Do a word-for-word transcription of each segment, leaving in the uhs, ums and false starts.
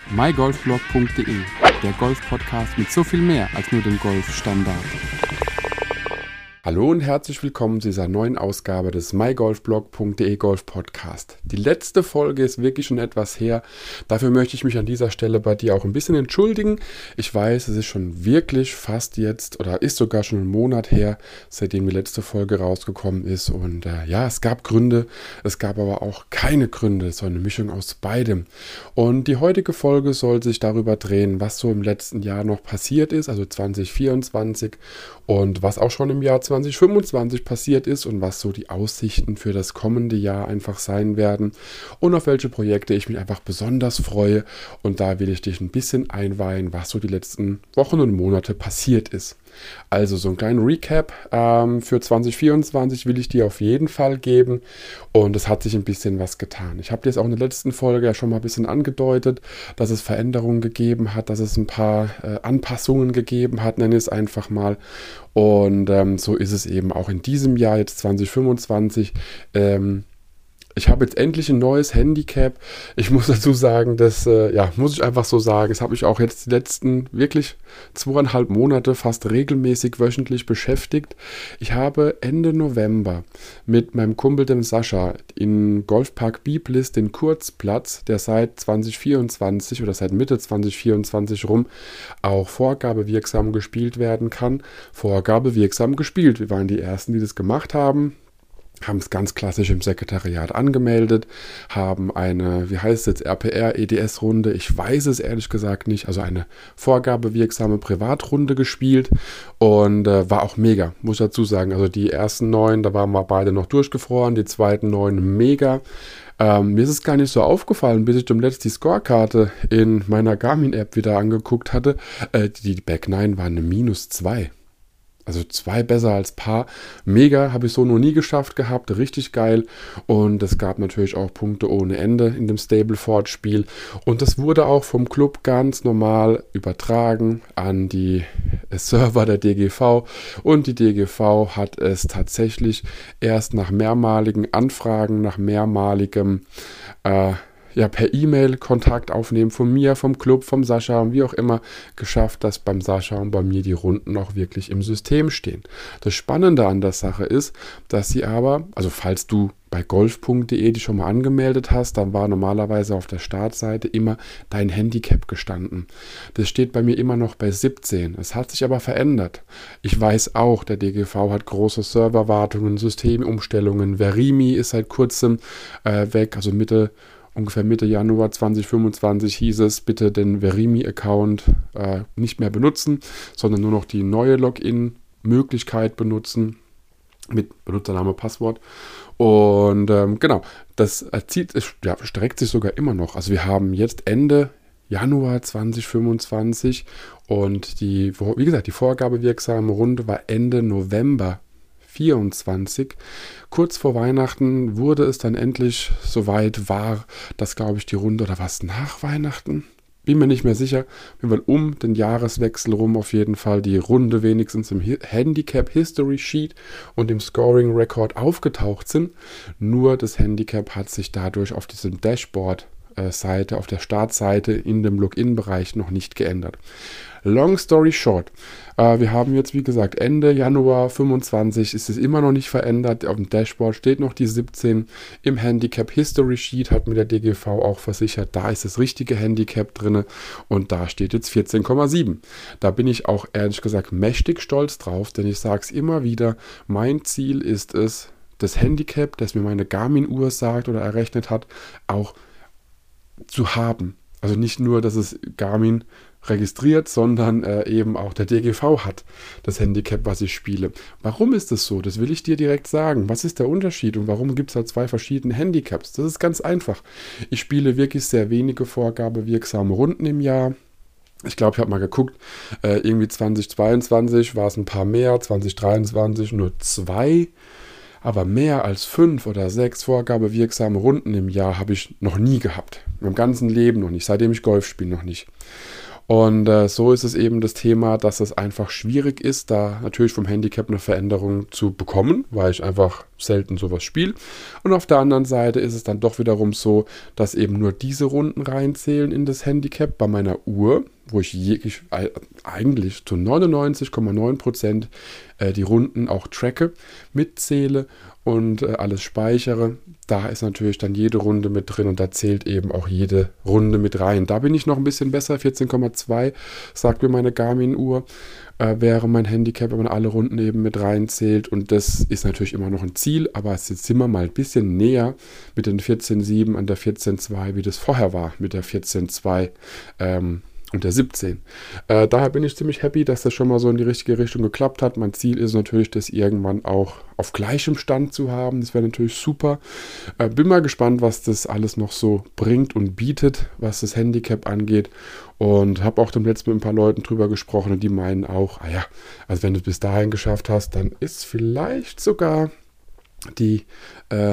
my golf blog punkt de, der Golf-Podcast mit so viel mehr als nur dem Golfstandard. Hallo und herzlich willkommen zu dieser neuen Ausgabe des my golf blog punkt de Golf Podcast. Die letzte Folge ist wirklich schon etwas her. Dafür möchte ich mich an dieser Stelle bei dir auch ein bisschen entschuldigen. Ich weiß, es ist schon wirklich fast jetzt oder ist sogar schon einen Monat her, seitdem die letzte Folge rausgekommen ist. Und äh, ja, es gab Gründe, es gab aber auch keine Gründe. Es war eine Mischung aus beidem. Und die heutige Folge soll sich darüber drehen, was so im letzten Jahr noch passiert ist, also zwanzig vierundzwanzig, und was auch schon im Jahr zwanzig fünfundzwanzig passiert ist und was so die Aussichten für das kommende Jahr einfach sein werden und auf welche Projekte ich mich einfach besonders freue. Und da will ich dich ein bisschen einweihen, was so die letzten Wochen und Monate passiert ist. Also so einen kleinen Recap ähm, für zwanzig vierundzwanzig will ich dir auf jeden Fall geben, und es hat sich ein bisschen was getan. Ich habe dir jetzt auch in der letzten Folge ja schon mal ein bisschen angedeutet, dass es Veränderungen gegeben hat, dass es ein paar äh, Anpassungen gegeben hat, nenne ich es einfach mal. Und ähm, so ist es eben auch in diesem Jahr, jetzt zwanzig fünfundzwanzig. Ähm, Ich habe jetzt endlich ein neues Handicap. Ich muss dazu sagen, das äh, ja, muss ich einfach so sagen. Das habe ich auch jetzt die letzten wirklich zweieinhalb Monate fast regelmäßig wöchentlich beschäftigt. Ich habe Ende November mit meinem Kumpel, dem Sascha, in Golfpark Biblis den Kurzplatz, der seit zwanzig vierundzwanzig oder seit Mitte zwanzig vierundzwanzig rum auch vorgabewirksam gespielt werden kann, vorgabewirksam gespielt. Wir waren die Ersten, die das gemacht haben. Haben es ganz klassisch im Sekretariat angemeldet, haben eine, wie heißt es jetzt, R P R, E D S-Runde, ich weiß es ehrlich gesagt nicht, also eine vorgabewirksame Privatrunde gespielt und äh, war auch mega, muss ich dazu sagen. Also die ersten neun, da waren wir beide noch durchgefroren, die zweiten neun mega. Ähm, mir ist es gar nicht so aufgefallen, bis ich dem letzten die Scorekarte in meiner Garmin-App wieder angeguckt hatte. Äh, die Back neun war eine minus zwei. Also zwei besser als Paar. Mega, habe ich so noch nie geschafft gehabt. Richtig geil. Und es gab natürlich auch Punkte ohne Ende in dem Stableford-Spiel. Und das wurde auch vom Club ganz normal übertragen an die Server der D G V. Und die D G V hat es tatsächlich erst nach mehrmaligen Anfragen, nach mehrmaligem äh, ja, per E-Mail Kontakt aufnehmen von mir, vom Club, vom Sascha und wie auch immer geschafft, dass beim Sascha und bei mir die Runden auch wirklich im System stehen. Das Spannende an der Sache ist, dass sie aber, also falls du bei golf punkt de dich schon mal angemeldet hast, dann war normalerweise auf der Startseite immer dein Handicap gestanden. Das steht bei mir immer noch bei siebzehn. Es hat sich aber verändert. Ich weiß auch, der D G V hat große Serverwartungen, Systemumstellungen. Verimi ist seit kurzem äh, weg, also Mitte Ungefähr Mitte Januar zwanzig fünfundzwanzig hieß es, bitte den Verimi-Account äh, nicht mehr benutzen, sondern nur noch die neue Login-Möglichkeit benutzen mit Benutzername, Passwort. Und ähm, genau, das erzieht, ja, streckt sich sogar immer noch. Also wir haben jetzt Ende Januar zwanzig fünfundzwanzig und die, wie gesagt, die vorgabewirksame Runde war Ende November vierundzwanzig. Kurz vor Weihnachten wurde es dann endlich soweit, war das, glaube ich, die Runde, oder was, nach Weihnachten? Bin mir nicht mehr sicher, weil um den Jahreswechsel rum auf jeden Fall die Runde wenigstens im Handicap History Sheet und im Scoring Record aufgetaucht sind. Nur das Handicap hat sich dadurch auf diesem Dashboard Seite, auf der Startseite in dem Login-Bereich noch nicht geändert. Long story short, äh, wir haben jetzt, wie gesagt, Ende Januar fünfundzwanzig, ist es immer noch nicht verändert. Auf dem Dashboard steht noch die siebzehn. Im Handicap History Sheet hat mir der D G V auch versichert, da ist das richtige Handicap drin und da steht jetzt vierzehn Komma sieben. Da bin ich auch ehrlich gesagt mächtig stolz drauf, denn ich sage es immer wieder, mein Ziel ist es, das Handicap, das mir meine Garmin-Uhr sagt oder errechnet hat, auch zu haben. Also nicht nur, dass es Garmin registriert, sondern äh, eben auch der D G V hat das Handicap, was ich spiele. Warum ist das so? Das will ich dir direkt sagen. Was ist der Unterschied und warum gibt es da zwei verschiedene Handicaps? Das ist ganz einfach. Ich spiele wirklich sehr wenige vorgabewirksame Runden im Jahr. Ich glaube, ich habe mal geguckt, äh, irgendwie zwanzig zweiundzwanzig war es ein paar mehr, zwanzig dreiundzwanzig nur zwei. Aber mehr als fünf oder sechs vorgabewirksame Runden im Jahr habe ich noch nie gehabt. Im ganzen Leben noch nicht, seitdem ich Golf spiele noch nicht. Und äh, so ist es eben das Thema, dass es einfach schwierig ist, da natürlich vom Handicap eine Veränderung zu bekommen, weil ich einfach selten sowas spiele. Und auf der anderen Seite ist es dann doch wiederum so, dass eben nur diese Runden reinzählen in das Handicap bei meiner Uhr, wo ich jeglich, eigentlich zu neunundneunzig Komma neun Prozent äh, die Runden auch tracke, mitzähle und äh, alles speichere. Da ist natürlich dann jede Runde mit drin und da zählt eben auch jede Runde mit rein. Da bin ich noch ein bisschen besser, vierzehn Komma zwei sagt mir meine Garmin-Uhr, äh, wäre mein Handicap, wenn man alle Runden eben mit reinzählt. Und das ist natürlich immer noch ein Ziel, aber jetzt sind wir mal ein bisschen näher mit den vierzehn Komma sieben an der vierzehn Komma zwei, wie das vorher war mit der vierzehn Komma zwei ähm, und der siebzehn. Äh, daher bin ich ziemlich happy, dass das schon mal so in die richtige Richtung geklappt hat. Mein Ziel ist natürlich, das irgendwann auch auf gleichem Stand zu haben. Das wäre natürlich super. Äh, bin mal gespannt, was das alles noch so bringt und bietet, was das Handicap angeht. Und habe auch dem letzten mit ein paar Leuten drüber gesprochen und die meinen auch, ah ja, also wenn du es bis dahin geschafft hast, dann ist vielleicht sogar die, äh,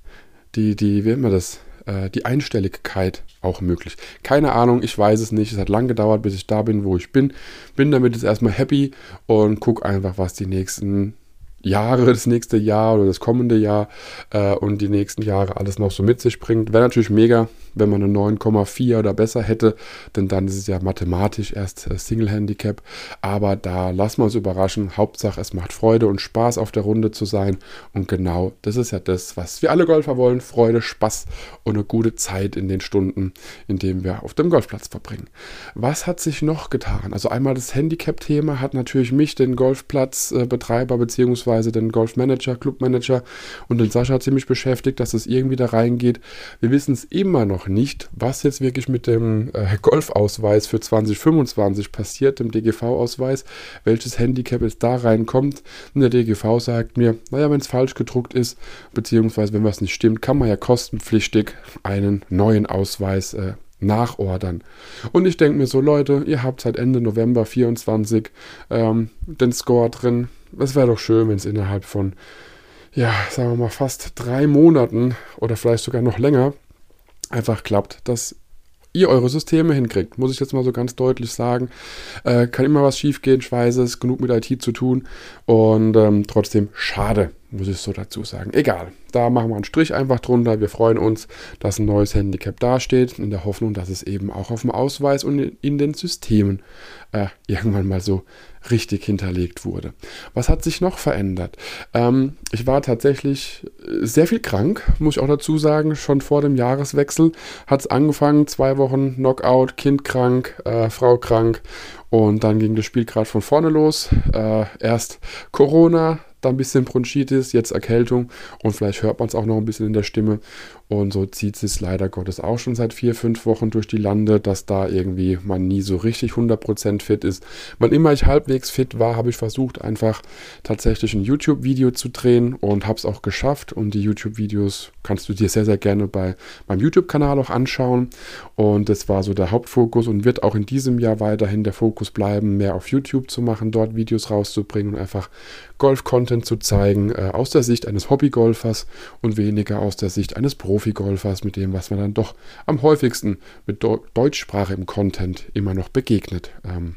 die, die, wie nennt man das? die Einstelligkeit auch möglich. Keine Ahnung, ich weiß es nicht. Es hat lang gedauert, bis ich da bin, wo ich bin. Bin damit jetzt erstmal happy und gucke einfach, was die nächsten Jahre, das nächste Jahr oder das kommende Jahr äh, und die nächsten Jahre alles noch so mit sich bringt. Wäre natürlich mega, wenn man eine neun Komma vier oder besser hätte, denn dann ist es ja mathematisch erst äh, Single-Handicap. Aber da lassen wir uns überraschen. Hauptsache, es macht Freude und Spaß, auf der Runde zu sein. Und genau das ist ja das, was wir alle Golfer wollen. Freude, Spaß und eine gute Zeit in den Stunden, in denen wir auf dem Golfplatz verbringen. Was hat sich noch getan? Also einmal das Handicap-Thema hat natürlich mich, den Golfplatzbetreiber bzw. den Golfmanager, Clubmanager und den Sascha ziemlich beschäftigt, dass es irgendwie da reingeht. Wir wissen es immer noch nicht, was jetzt wirklich mit dem äh, Golfausweis für zwanzig fünfundzwanzig passiert, dem D G V-Ausweis, welches Handicap jetzt da reinkommt. Und der D G V sagt mir, naja, wenn es falsch gedruckt ist, beziehungsweise wenn was nicht stimmt, kann man ja kostenpflichtig einen neuen Ausweis äh, nachordern. Und ich denke mir so, Leute, ihr habt seit Ende November vierundzwanzig ähm, den Score drin. Es wäre doch schön, wenn es innerhalb von, ja, sagen wir mal, fast drei Monaten oder vielleicht sogar noch länger einfach klappt, dass ihr eure Systeme hinkriegt. Muss ich jetzt mal so ganz deutlich sagen. Äh, kann immer was schief gehen, ich weiß es, genug mit I T zu tun und ähm, trotzdem schade, muss ich so dazu sagen. Egal, da machen wir einen Strich einfach drunter. Wir freuen uns, dass ein neues Handicap dasteht, in der Hoffnung, dass es eben auch auf dem Ausweis und in den Systemen äh, irgendwann mal so richtig hinterlegt wurde. Was hat sich noch verändert? Ähm, ich war tatsächlich sehr viel krank, muss ich auch dazu sagen. Schon vor dem Jahreswechsel hat es angefangen, zwei Wochen Knockout, Kind krank, äh, Frau krank und dann ging das Spiel gerade von vorne los. Äh, erst Corona, dann ein bisschen Bronchitis, jetzt Erkältung und vielleicht hört man es auch noch ein bisschen in der Stimme. Und so zieht es leider Gottes auch schon seit vier, fünf Wochen durch die Lande, dass da irgendwie man nie so richtig hundert Prozent fit ist. Wann immer ich halbwegs fit war, habe ich versucht, einfach tatsächlich ein YouTube-Video zu drehen und habe es auch geschafft. Und die YouTube-Videos kannst du dir sehr, sehr gerne bei meinem YouTube-Kanal auch anschauen. Und das war so der Hauptfokus und wird auch in diesem Jahr weiterhin der Fokus bleiben, mehr auf YouTube zu machen, dort Videos rauszubringen und einfach Golf-Content zu zeigen, äh, aus der Sicht eines Hobbygolfers und weniger aus der Sicht eines Profi-Golfers, mit dem, was man dann doch am häufigsten mit Deu- deutschsprachigem Content immer noch begegnet. Ähm,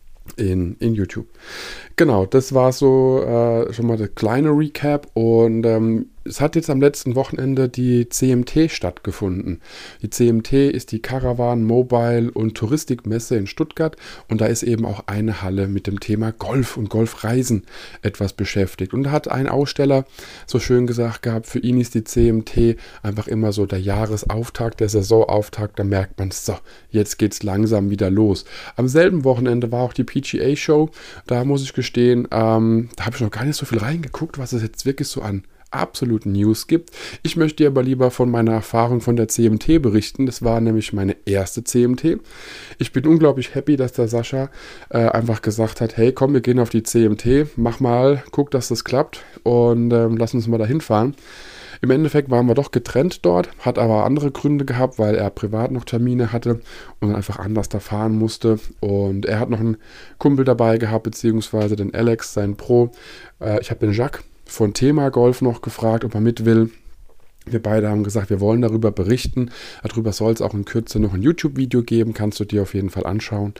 In, in YouTube. Genau, das war so äh, schon mal der kleine Recap und ähm, es hat jetzt am letzten Wochenende die C M T stattgefunden. Die C M T ist die Caravan, Mobile und Touristikmesse in Stuttgart und da ist eben auch eine Halle mit dem Thema Golf und Golfreisen etwas beschäftigt. Und da hat ein Aussteller so schön gesagt gehabt, für ihn ist die C M T einfach immer so der Jahresauftakt, der Saisonauftakt, da merkt man, so, jetzt geht's langsam wieder los. Am selben Wochenende war auch die P G A-Show, da muss ich gestehen, ähm, da habe ich noch gar nicht so viel reingeguckt, was es jetzt wirklich so an absoluten News gibt. Ich möchte dir aber lieber von meiner Erfahrung von der C M T berichten. Das war nämlich meine erste C M T. Ich bin unglaublich happy, dass der Sascha äh, einfach gesagt hat, hey komm, wir gehen auf die C M T, mach mal, guck, dass das klappt und ähm, lass uns mal dahin fahren. Im Endeffekt waren wir doch getrennt dort, hat aber andere Gründe gehabt, weil er privat noch Termine hatte und einfach anders da fahren musste. Und er hat noch einen Kumpel dabei gehabt, beziehungsweise den Alex, seinen Pro. Äh, ich habe den Jacques von Thema Golf noch gefragt, ob er mit will. Wir beide haben gesagt, wir wollen darüber berichten. Darüber soll es auch in Kürze noch ein YouTube-Video geben. Kannst du dir auf jeden Fall anschauen.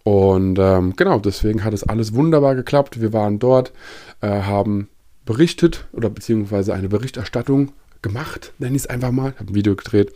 Und ähm, genau, deswegen hat es alles wunderbar geklappt. Wir waren dort, äh, haben berichtet oder beziehungsweise eine Berichterstattung gemacht, nenne ich es einfach mal. Habe ein Video gedreht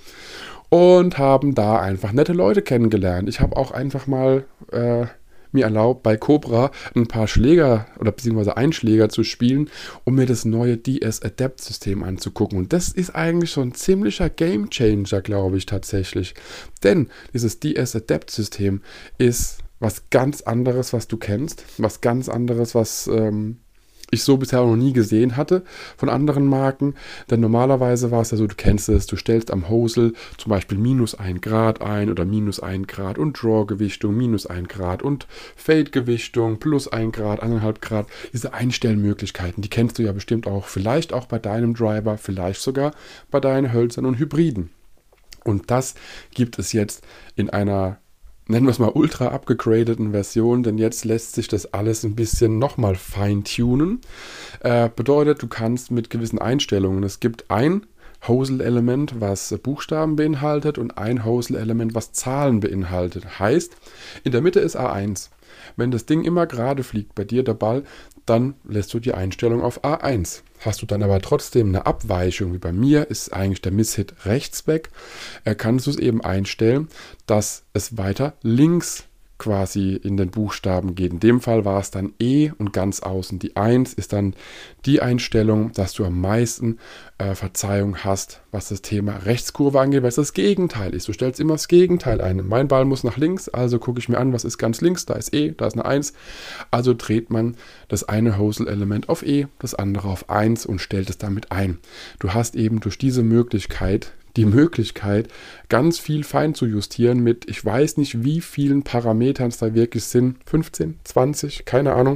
und haben da einfach nette Leute kennengelernt. Ich habe auch einfach mal Äh, mir erlaubt, bei Cobra ein paar Schläger oder beziehungsweise Einschläger zu spielen, um mir das neue D S Adapt System anzugucken. Und das ist eigentlich so ein ziemlicher Gamechanger, glaube ich tatsächlich. Denn dieses D S Adapt System ist was ganz anderes, was du kennst. Was ganz anderes, was ähm, ich so bisher noch nie gesehen hatte von anderen Marken. Denn normalerweise war es ja so, du kennst es, du stellst am Hosel zum Beispiel minus ein Grad ein oder minus ein Grad und Draw-Gewichtung minus ein Grad und Fade-Gewichtung plus ein Grad, eineinhalb Grad. Diese Einstellmöglichkeiten, die kennst du ja bestimmt auch, vielleicht auch bei deinem Driver, vielleicht sogar bei deinen Hölzern und Hybriden. Und das gibt es jetzt in einer, nennen wir es mal, ultra abgegradeten Version, denn jetzt lässt sich das alles ein bisschen nochmal feintunen. Äh, bedeutet, du kannst mit gewissen Einstellungen, es gibt ein Hosel-Element, was Buchstaben beinhaltet und ein Hosel-Element, was Zahlen beinhaltet. Heißt, in der Mitte ist A eins. Wenn das Ding immer gerade fliegt bei dir, der Ball, dann lässt du die Einstellung auf A eins. Hast du dann aber trotzdem eine Abweichung, wie bei mir, ist eigentlich der Misshit rechts weg, äh, kannst du es eben einstellen, dass es weiter links quasi in den Buchstaben geht. In dem Fall war es dann E und ganz außen die eins ist dann die Einstellung, dass du am meisten äh, Verzeihung hast, was das Thema Rechtskurve angeht, weil es das Gegenteil ist. Du stellst immer das Gegenteil ein. Mein Ball muss nach links, also gucke ich mir an, was ist ganz links, da ist E, da ist eine eins. Also dreht man das eine Hosel-Element auf E, das andere auf eins und stellt es damit ein. Du hast eben durch diese Möglichkeit die Möglichkeit, ganz viel fein zu justieren mit, ich weiß nicht, wie vielen Parametern es da wirklich sind, fünfzehn, zwanzig, keine Ahnung.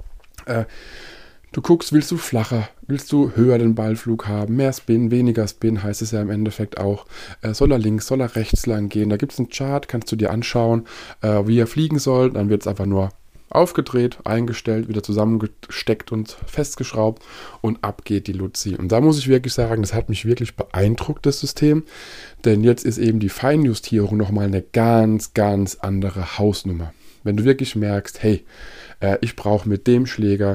Äh, du guckst, willst du flacher, willst du höher den Ballflug haben, mehr Spin, weniger Spin, heißt es ja im Endeffekt auch. Äh, soll er links, soll er rechts lang gehen? Da gibt es einen Chart, kannst du dir anschauen, äh, wie er fliegen soll, dann wird es einfach nur aufgedreht, eingestellt, wieder zusammengesteckt und festgeschraubt und ab geht die Luzi. Und da muss ich wirklich sagen, das hat mich wirklich beeindruckt, das System, denn jetzt ist eben die Feinjustierung nochmal eine ganz, ganz andere Hausnummer. Wenn du wirklich merkst, hey, äh, ich brauche mit dem Schläger,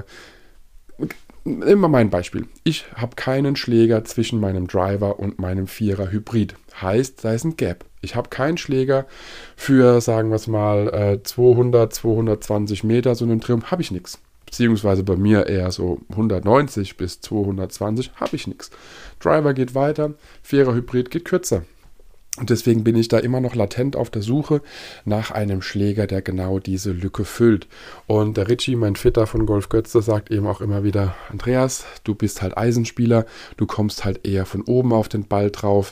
immer mein Beispiel, ich habe keinen Schläger zwischen meinem Driver und meinem Vierer Hybrid. Heißt, da ist ein Gap. Ich habe keinen Schläger für, sagen wir es mal, äh, zweihundert, zweihundertzwanzig Meter, so einen Triumph, habe ich nichts. Beziehungsweise bei mir eher so hundertneunzig bis zweihundertzwanzig, habe ich nichts. Driver geht weiter, Vierer Hybrid geht kürzer. Und deswegen bin ich da immer noch latent auf der Suche nach einem Schläger, der genau diese Lücke füllt. Und der Richie, mein Fitter von Golf Götze, sagt eben auch immer wieder, Andreas, du bist halt Eisenspieler, du kommst halt eher von oben auf den Ball drauf.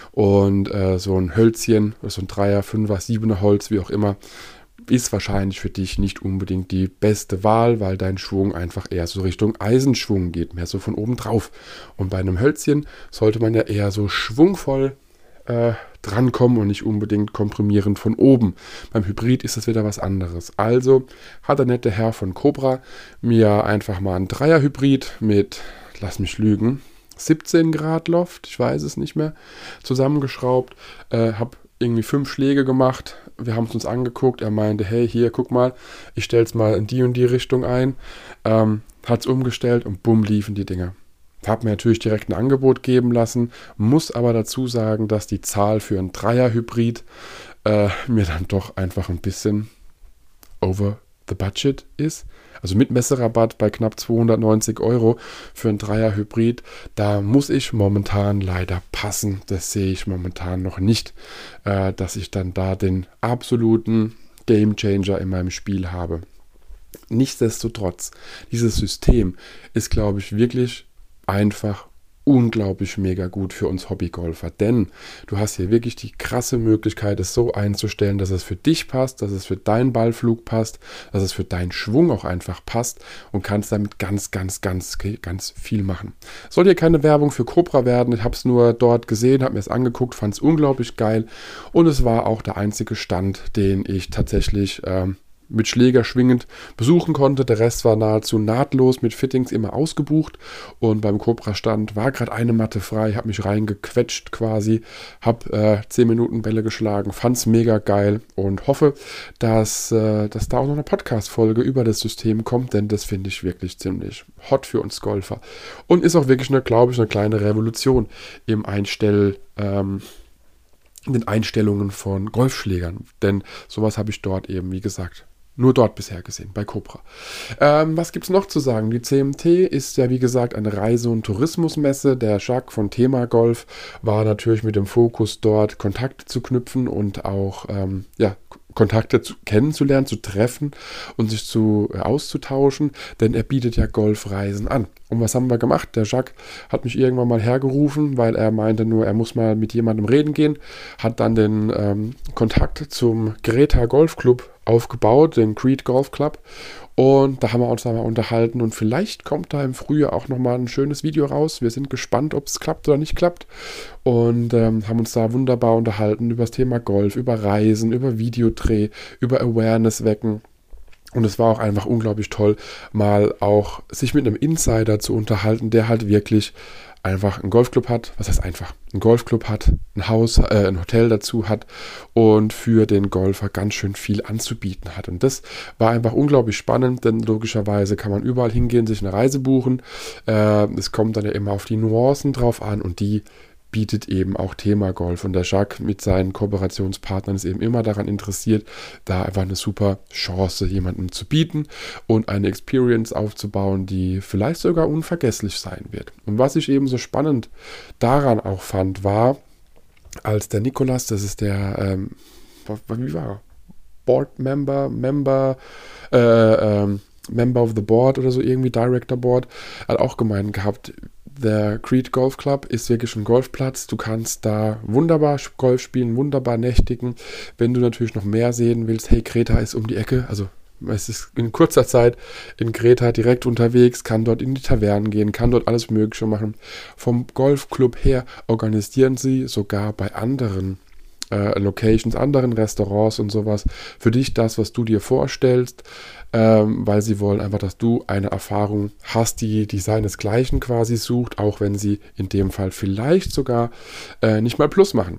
Und äh, so ein Hölzchen, so ein Dreier, Fünfer, Siebener Holz, wie auch immer, ist wahrscheinlich für dich nicht unbedingt die beste Wahl, weil dein Schwung einfach eher so Richtung Eisenschwung geht, mehr so von oben drauf. Und bei einem Hölzchen sollte man ja eher so schwungvoll äh, drankommen und nicht unbedingt komprimierend von oben. Beim Hybrid ist das wieder was anderes. Also hat der nette Herr von Cobra mir einfach mal einen Dreier-Hybrid mit, lass mich lügen, siebzehn Grad Loft, ich weiß es nicht mehr, zusammengeschraubt, äh, habe irgendwie fünf Schläge gemacht, wir haben es uns angeguckt, er meinte, hey, hier, guck mal, ich stelle es mal in die und die Richtung ein, ähm, hat es umgestellt und bumm, liefen die Dinger. Habe mir natürlich direkt ein Angebot geben lassen, muss aber dazu sagen, dass die Zahl für einen Dreier-Hybrid äh, mir dann doch einfach ein bisschen over the budget ist. Also mit Messerabatt bei knapp zweihundertneunzig Euro für einen Dreier-Hybrid, da muss ich momentan leider passen. Das sehe ich momentan noch nicht, äh, dass ich dann da den absoluten Gamechanger in meinem Spiel habe. Nichtsdestotrotz, dieses System ist, glaube ich, wirklich einfach unglaublich mega gut für uns Hobbygolfer, denn du hast hier wirklich die krasse Möglichkeit, es so einzustellen, dass es für dich passt, dass es für deinen Ballflug passt, dass es für deinen Schwung auch einfach passt und kannst damit ganz, ganz, ganz, ganz viel machen. Soll hier keine Werbung für Cobra werden, ich habe es nur dort gesehen, habe mir es angeguckt, fand es unglaublich geil und es war auch der einzige Stand, den ich tatsächlich ähm, mit Schläger schwingend besuchen konnte. Der Rest war nahezu nahtlos mit Fittings immer ausgebucht und beim Cobra-Stand war gerade eine Matte frei, habe mich reingequetscht quasi, habe äh, zehn Minuten Bälle geschlagen, fand es mega geil und hoffe, dass, äh, dass da auch noch eine Podcast-Folge über das System kommt, denn das finde ich wirklich ziemlich hot für uns Golfer und ist auch wirklich eine, glaube ich, eine kleine Revolution im Einstell, ähm, in den Einstellungen von Golfschlägern, denn sowas habe ich dort eben, wie gesagt, nur dort bisher gesehen, bei Cobra. Ähm, was gibt es noch zu sagen? Die C M T ist ja, wie gesagt, eine Reise- und Tourismusmesse. Der Jacques von Thema Golf war natürlich mit dem Fokus dort, Kontakte zu knüpfen und auch ähm, ja, Kontakte zu, kennenzulernen, zu treffen und sich zu äh, auszutauschen, denn er bietet ja Golfreisen an. Und was haben wir gemacht? Der Jacques hat mich irgendwann mal hergerufen, weil er meinte nur, er muss mal mit jemandem reden gehen, hat dann den ähm, Kontakt zum Greta Golf Club aufgebaut, den Creed Golf Club, und da haben wir uns da mal unterhalten und vielleicht kommt da im Frühjahr auch nochmal ein schönes Video raus. Wir sind gespannt, ob es klappt oder nicht klappt und ähm, haben uns da wunderbar unterhalten über das Thema Golf, über Reisen, über Videodreh, über Awareness wecken. Und es war auch einfach unglaublich toll, mal auch sich mit einem Insider zu unterhalten, der halt wirklich einfach einen Golfclub hat. Was heißt einfach? Ein Golfclub hat, ein Haus, äh, ein Hotel dazu hat und für den Golfer ganz schön viel anzubieten hat. Und das war einfach unglaublich spannend, denn logischerweise kann man überall hingehen, sich eine Reise buchen. Äh, es kommt dann ja immer auf die Nuancen drauf an und die bietet eben auch Thema Golf. Und der Jacques mit seinen Kooperationspartnern ist eben immer daran interessiert, da einfach eine super Chance jemandem zu bieten und eine Experience aufzubauen, die vielleicht sogar unvergesslich sein wird. Und was ich eben so spannend daran auch fand, war, als der Nikolas, das ist der, ähm, wie war er? Board Member, Member, äh, ähm, Member of the Board oder so, irgendwie Director Board, hat auch gemeint gehabt, der Creed Golf Club ist wirklich ein Golfplatz. Du kannst da wunderbar Golf spielen, wunderbar nächtigen. Wenn du natürlich noch mehr sehen willst, hey, Greta ist um die Ecke. Also es ist in kurzer Zeit in Greta direkt unterwegs, kann dort in die Tavernen gehen, kann dort alles Mögliche machen. Vom Golfclub her organisieren sie sogar bei anderen äh, Locations, anderen Restaurants und sowas für dich das, was du dir vorstellst. Ähm, weil sie wollen einfach, dass du eine Erfahrung hast, die, die seinesgleichen quasi sucht, auch wenn sie in dem Fall vielleicht sogar äh, nicht mal Plus machen,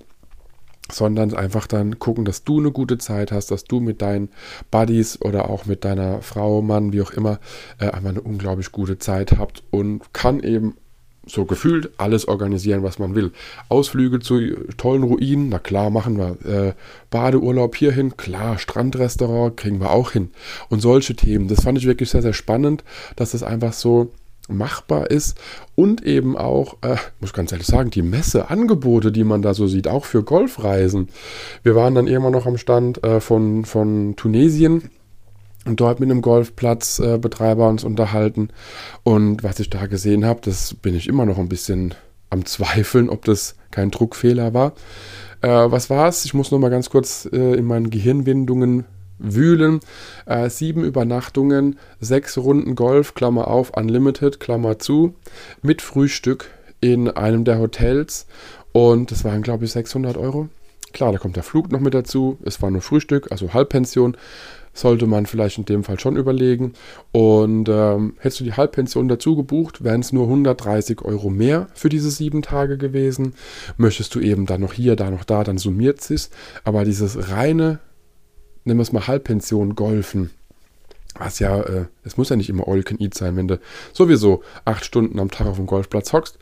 sondern einfach dann gucken, dass du eine gute Zeit hast, dass du mit deinen Buddies oder auch mit deiner Frau, Mann, wie auch immer, äh, einfach eine unglaublich gute Zeit habt und kann eben so gefühlt alles organisieren, was man will. Ausflüge zu tollen Ruinen, na klar, machen wir. Äh, Badeurlaub hierhin, klar, Strandrestaurant kriegen wir auch hin. Und solche Themen, das fand ich wirklich sehr, sehr spannend, dass das einfach so machbar ist und eben auch, äh, muss ich ganz ehrlich sagen, die Messeangebote, die man da so sieht, auch für Golfreisen. Wir waren dann irgendwann noch am Stand äh, von, von Tunesien und dort mit einem Golfplatzbetreiber äh, uns unterhalten. Und was ich da gesehen habe, das bin ich immer noch ein bisschen am Zweifeln, ob das kein Druckfehler war. Äh, was war es? Ich muss noch mal ganz kurz äh, in meinen Gehirnwindungen wühlen. Äh, sieben Übernachtungen, sechs Runden Golf, Klammer auf, Unlimited, Klammer zu, mit Frühstück in einem der Hotels. Und das waren, glaube ich, sechshundert Euro. Klar, da kommt der Flug noch mit dazu. Es war nur Frühstück, also Halbpension. Sollte man vielleicht in dem Fall schon überlegen. Und ähm, hättest du die Halbpension dazu gebucht, wären es nur hundertdreißig Euro mehr für diese sieben Tage gewesen. Möchtest du eben dann noch hier, da noch da, dann summiert es sich. Aber dieses reine, nehmen wir es mal Halbpension, Golfen, was ja, äh, es muss ja nicht immer all you can eat sein, wenn du sowieso acht Stunden am Tag auf dem Golfplatz hockst,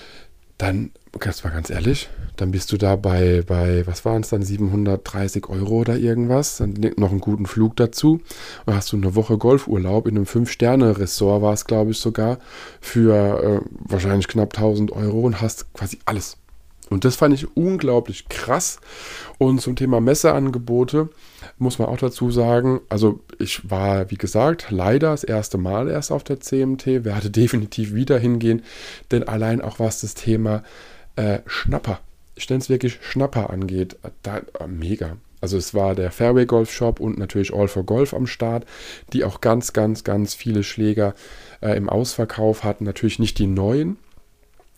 dann, das war ganz ehrlich, dann bist du da bei, bei was waren es dann, siebenhundertdreißig Euro oder irgendwas, dann noch einen guten Flug dazu und hast du eine Woche Golfurlaub in einem fünf Sterne Ressort, war es glaube ich sogar, für äh, wahrscheinlich knapp tausend Euro und hast quasi alles. Und das fand ich unglaublich krass. Und zum Thema Messeangebote muss man auch dazu sagen, also ich war, wie gesagt, leider das erste Mal erst auf der C M T, werde definitiv wieder hingehen, denn allein auch was das Thema äh, Schnapper, ich nenne es wirklich Schnapper angeht, da, äh, mega. Also es war der Fairway Golf Shop und natürlich All for Golf am Start, die auch ganz, ganz, ganz viele Schläger äh, im Ausverkauf hatten. Natürlich nicht die neuen,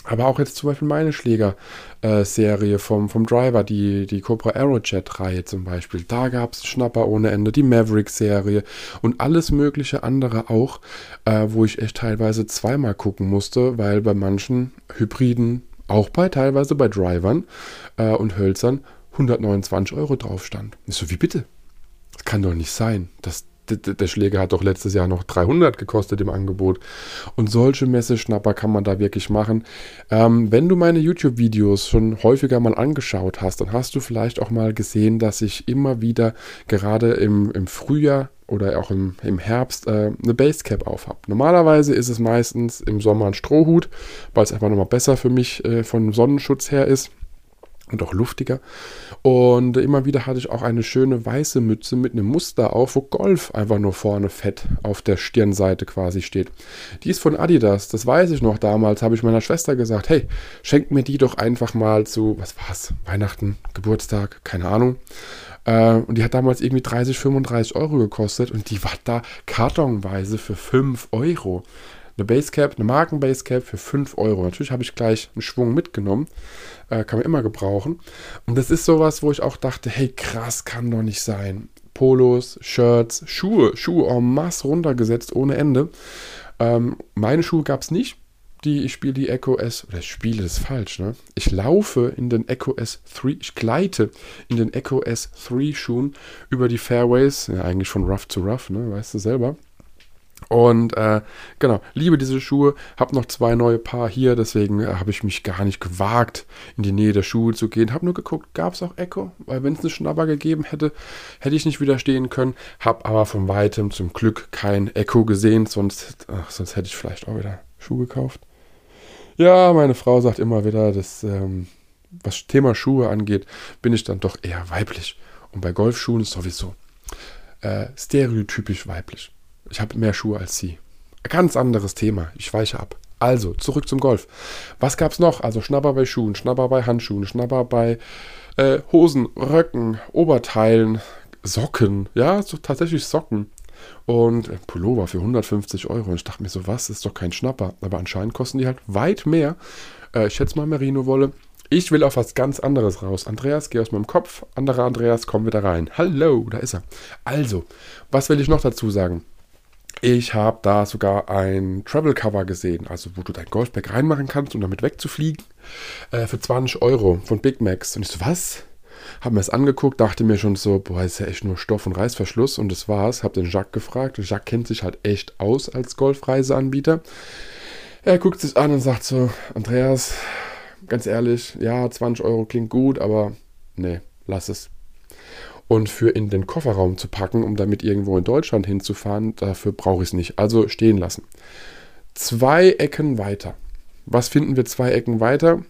Aber auch jetzt zum Beispiel meine Schläger-Serie vom, vom Driver, die, die Cobra Aerojet-Reihe zum Beispiel. Da gab es Schnapper ohne Ende, die Maverick-Serie und alles mögliche andere auch, äh, wo ich echt teilweise zweimal gucken musste, weil bei manchen Hybriden, auch bei teilweise bei Drivern äh, und Hölzern, hundertneunundzwanzig Euro drauf stand. Ich so, wie bitte? Das kann doch nicht sein. Das Der Schläger hat doch letztes Jahr noch dreihundert gekostet im Angebot. Und solche Messeschnapper kann man da wirklich machen. Ähm, wenn du meine YouTube-Videos schon häufiger mal angeschaut hast, dann hast du vielleicht auch mal gesehen, dass ich immer wieder gerade im, im Frühjahr oder auch im, im Herbst äh, eine Basecap auf habe. Normalerweise ist es meistens im Sommer ein Strohhut, weil es einfach nochmal besser für mich äh, von Sonnenschutz her ist. Und auch luftiger. Und immer wieder hatte ich auch eine schöne weiße Mütze mit einem Muster auf, wo Golf einfach nur vorne fett auf der Stirnseite quasi steht. Die ist von Adidas, das weiß ich noch damals, habe ich meiner Schwester gesagt, hey, schenk mir die doch einfach mal zu, was war's, Weihnachten, Geburtstag, keine Ahnung. Äh, und die hat damals irgendwie dreißig, fünfunddreißig Euro gekostet und die war da kartonweise für fünf Euro. Eine Basecap, eine Marken-Basecap für fünf Euro. Natürlich habe ich gleich einen Schwung mitgenommen. Äh, kann man immer gebrauchen. Und das ist sowas, wo ich auch dachte, hey, krass, kann doch nicht sein. Polos, Shirts, Schuhe, Schuhe en masse runtergesetzt ohne Ende. Ähm, meine Schuhe gab es nicht. Die, ich spiele die Echo S, oder ich spiele, das ist falsch, ne? Ich laufe in den Echo S drei, ich gleite in den Echo S drei Schuhen über die Fairways, ja eigentlich von Rough zu Rough, ne? Weißt du selber. Und äh, genau, liebe diese Schuhe, habe noch zwei neue Paar hier, deswegen äh, habe ich mich gar nicht gewagt, in die Nähe der Schuhe zu gehen. Habe nur geguckt, gab es auch Echo? Weil wenn es eine Schnapper gegeben hätte, hätte ich nicht widerstehen können. Habe aber von weitem zum Glück kein Echo gesehen, sonst, ach, sonst hätte ich vielleicht auch wieder Schuhe gekauft. Ja, meine Frau sagt immer wieder, dass, ähm, was Thema Schuhe angeht, bin ich dann doch eher weiblich. Und bei Golfschuhen ist sowieso äh, stereotypisch weiblich. Ich habe mehr Schuhe als sie. Ganz anderes Thema. Ich weiche ab. Also, zurück zum Golf. Was gab es noch? Also Schnapper bei Schuhen, Schnapper bei Handschuhen, Schnapper bei äh, Hosen, Röcken, Oberteilen, Socken. Ja, so tatsächlich Socken. Und äh, Pullover für hundertfünfzig Euro. Und ich dachte mir so, was? Das ist doch kein Schnapper. Aber anscheinend kosten die halt weit mehr. Äh, ich schätze mal Merino-Wolle. Ich will auf was ganz anderes raus. Andreas, geh aus meinem Kopf. Anderer Andreas, komm wieder rein. Hallo, da ist er. Also, was will ich noch dazu sagen? Ich habe da sogar ein Travel-Cover gesehen, also wo du dein Golfbag reinmachen kannst, um damit wegzufliegen, äh, für zwanzig Euro von Big Macs. Und ich so, was? Habe mir das angeguckt, dachte mir schon so, boah, ist ja echt nur Stoff und Reißverschluss. Und das war's. Habe den Jacques gefragt. Und Jacques kennt sich halt echt aus als Golfreiseanbieter. Er guckt sich an und sagt so, Andreas, ganz ehrlich, ja, zwanzig Euro klingt gut, aber nee, lass es. Und für in den Kofferraum zu packen, um damit irgendwo in Deutschland hinzufahren, dafür brauche ich es nicht. Also stehen lassen. Zwei Ecken weiter. Was finden wir zwei Ecken weiter?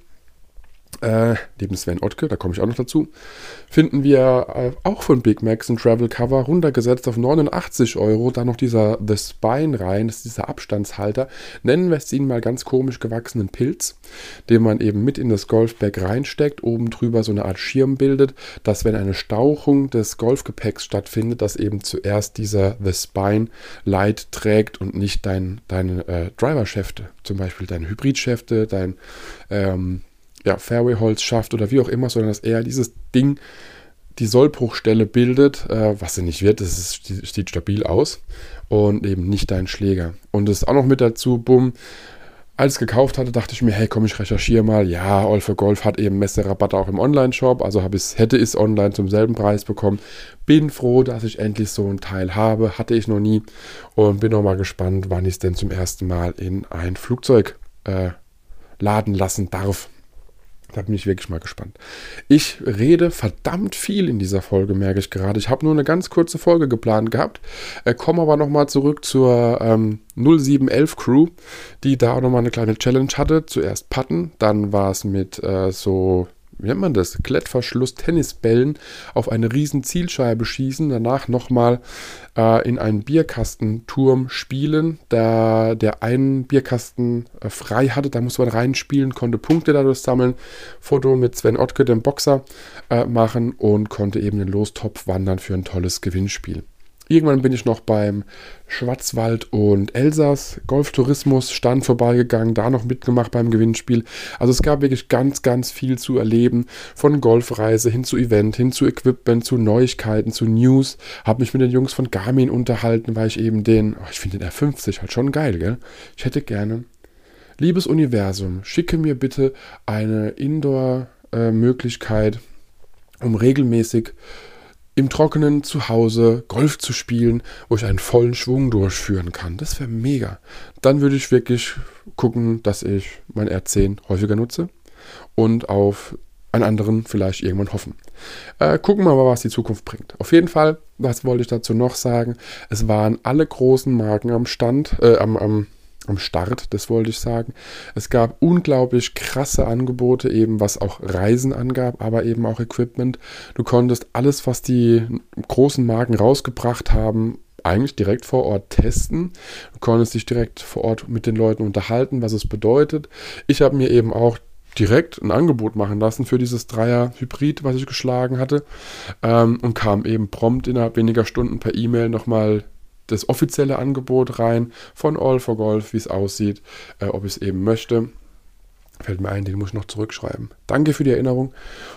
Äh, neben Sven Ottke, da komme ich auch noch dazu, finden wir äh, auch von Big Macs ein Travel Cover, runtergesetzt auf neunundachtzig Euro, dann noch dieser The Spine rein, das ist dieser Abstandshalter, nennen wir es ihn mal ganz komisch gewachsenen Pilz, den man eben mit in das Golfbag reinsteckt, oben drüber so eine Art Schirm bildet, dass wenn eine Stauchung des Golfgepäcks stattfindet, dass eben zuerst dieser The Spine Light trägt und nicht dein, deine äh, Driver-Schäfte, zum Beispiel deine Hybrid-Schäfte, dein ähm, ja, Fairway-Holz schafft oder wie auch immer, sondern dass eher dieses Ding die Sollbruchstelle bildet, äh, was sie nicht wird, das ist, sieht stabil aus und eben nicht dein Schläger. Und das ist auch noch mit dazu, bumm, als ich es gekauft hatte, dachte ich mir, hey komm, ich recherchiere mal, ja, All for Golf hat eben Messerabatte auch im Online-Shop, also hab ich's, hätte ich es online zum selben Preis bekommen. Bin froh, dass ich endlich so ein Teil habe, hatte ich noch nie und bin noch mal gespannt, wann ich es denn zum ersten Mal in ein Flugzeug äh, laden lassen darf. Da bin ich wirklich mal gespannt. Ich rede verdammt viel in dieser Folge, merke ich gerade. Ich habe nur eine ganz kurze Folge geplant gehabt, äh, komme aber nochmal zurück zur ähm, null sieben elf Crew, die da auch nochmal eine kleine Challenge hatte. Zuerst Putten, dann war es mit äh, so, wie nennt man das, Klettverschluss-Tennisbällen auf eine riesen Zielscheibe schießen, danach nochmal äh, in einen Bierkastenturm spielen, da der einen Bierkasten äh, frei hatte, da musste man reinspielen, konnte Punkte dadurch sammeln, Foto mit Sven Ottke, dem Boxer, äh, machen und konnte eben den Lostopf wandern für ein tolles Gewinnspiel. Irgendwann bin ich noch beim Schwarzwald und Elsass Golftourismus Stand vorbeigegangen, da noch mitgemacht beim Gewinnspiel. Also es gab wirklich ganz, ganz viel zu erleben, von Golfreise hin zu Event, hin zu Equipment, zu Neuigkeiten, zu News. Habe mich mit den Jungs von Garmin unterhalten, weil ich eben den, oh, ich finde den R fünfzig halt schon geil, gell? Ich hätte gerne, liebes Universum, schicke mir bitte eine Indoor-Möglichkeit, äh, um regelmäßig im Trockenen zu Hause Golf zu spielen, wo ich einen vollen Schwung durchführen kann. Das wäre mega. Dann würde ich wirklich gucken, dass ich mein R zehn häufiger nutze und auf einen anderen vielleicht irgendwann hoffen. Äh, gucken wir mal, was die Zukunft bringt. Auf jeden Fall, was wollte ich dazu noch sagen? Es waren alle großen Marken am Stand, äh, am, am am Start, das wollte ich sagen. Es gab unglaublich krasse Angebote, eben was auch Reisen angab, aber eben auch Equipment. Du konntest alles, was die großen Marken rausgebracht haben, eigentlich direkt vor Ort testen. Du konntest dich direkt vor Ort mit den Leuten unterhalten, was es bedeutet. Ich habe mir eben auch direkt ein Angebot machen lassen für dieses Dreier-Hybrid, was ich geschlagen hatte, ähm, und kam eben prompt innerhalb weniger Stunden per E-Mail nochmal das offizielle Angebot rein von All for Golf, wie es aussieht, äh, ob ich es eben möchte. Fällt mir ein, den muss ich noch zurückschreiben. Danke für die Erinnerung.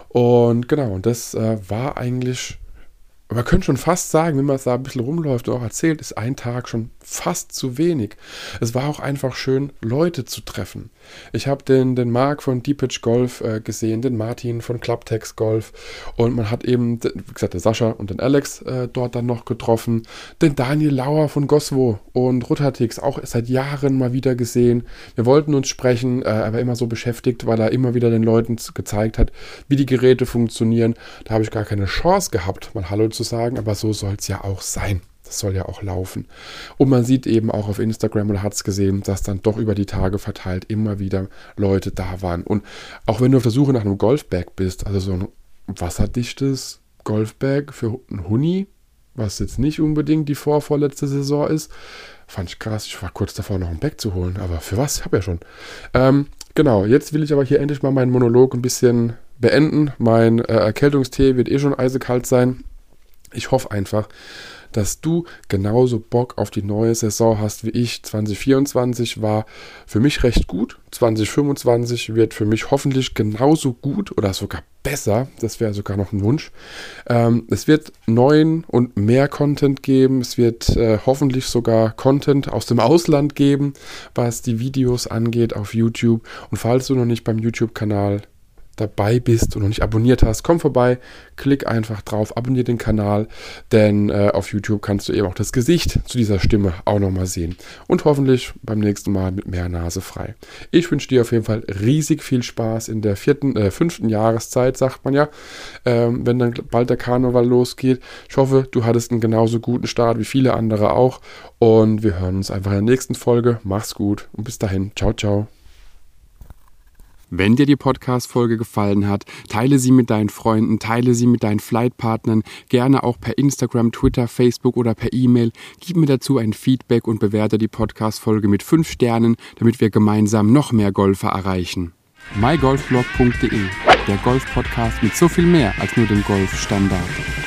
Und genau, und das äh, war eigentlich, man könnte schon fast sagen, wenn man da ein bisschen rumläuft und auch erzählt, ist ein Tag schon fast zu wenig. Es war auch einfach schön, Leute zu treffen. Ich habe den, den Marc von Deep Pitch Golf äh, gesehen, den Martin von Clubtex Golf und man hat eben, wie gesagt, der Sascha und den Alex äh, dort dann noch getroffen, den Daniel Lauer von Goswo und Rutatix auch seit Jahren mal wieder gesehen. Wir wollten uns sprechen, äh, er war immer so beschäftigt, weil er immer wieder den Leuten gezeigt hat, wie die Geräte funktionieren. Da habe ich gar keine Chance gehabt, mal Hallo zu sagen, aber so soll es ja auch sein. Das soll ja auch laufen. Und man sieht eben auch auf Instagram, oder hat es gesehen, dass dann doch über die Tage verteilt immer wieder Leute da waren. Und auch wenn du auf der Suche nach einem Golfbag bist, also so ein wasserdichtes Golfbag für einen Huni, was jetzt nicht unbedingt die vorvorletzte Saison ist, fand ich krass. Ich war kurz davor, noch ein Bag zu holen, aber für was? Ich habe ja schon. Ähm, genau, jetzt will ich aber hier endlich mal meinen Monolog ein bisschen beenden. Mein äh, Erkältungstee wird eh schon eisekalt sein. Ich hoffe einfach, dass du genauso Bock auf die neue Saison hast wie ich. zwanzig vierundzwanzig war für mich recht gut. zwanzig fünfundzwanzig wird für mich hoffentlich genauso gut oder sogar besser. Das wäre sogar noch ein Wunsch. Ähm, es wird neuen und mehr Content geben. Es wird äh, hoffentlich sogar Content aus dem Ausland geben, was die Videos angeht auf YouTube. Und falls du noch nicht beim YouTube-Kanal dabei bist und noch nicht abonniert hast, komm vorbei, klick einfach drauf, abonniere den Kanal, denn äh, auf YouTube kannst du eben auch das Gesicht zu dieser Stimme auch nochmal sehen und hoffentlich beim nächsten Mal mit mehr Nase frei. Ich wünsche dir auf jeden Fall riesig viel Spaß in der vierten, äh, fünften Jahreszeit, sagt man ja, ähm, wenn dann bald der Karneval losgeht. Ich hoffe, du hattest einen genauso guten Start wie viele andere auch und wir hören uns einfach in der nächsten Folge. Mach's gut und bis dahin. Ciao, ciao. Wenn dir die Podcast-Folge gefallen hat, teile sie mit deinen Freunden, teile sie mit deinen Flightpartnern, gerne auch per Instagram, Twitter, Facebook oder per E-Mail. Gib mir dazu ein Feedback und bewerte die Podcast-Folge mit fünf Sternen, damit wir gemeinsam noch mehr Golfer erreichen. my golf blog punkt de, der Golf-Podcast mit so viel mehr als nur dem Golfstandard.